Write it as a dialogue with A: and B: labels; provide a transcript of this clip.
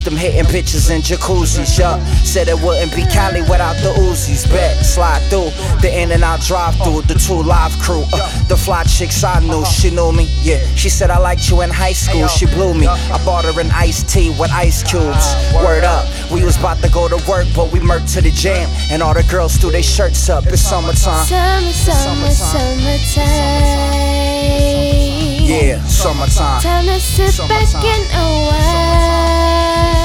A: Them hitting bitches in jacuzzis, yup. Said it wouldn't be Cali without the Uzis. Bet, slide through the in and out drive through the 2 Live crew. The fly chicks I knew, she knew me, yeah. She said I liked you in high school, she blew me. I bought her an iced tea with ice cubes. Word up, we was about to go to work, but we murked to the jam. And all the girls threw their shirts up, it's summertime.
B: Summertime.
A: Yeah, summertime.
B: Time to sit back and unwind.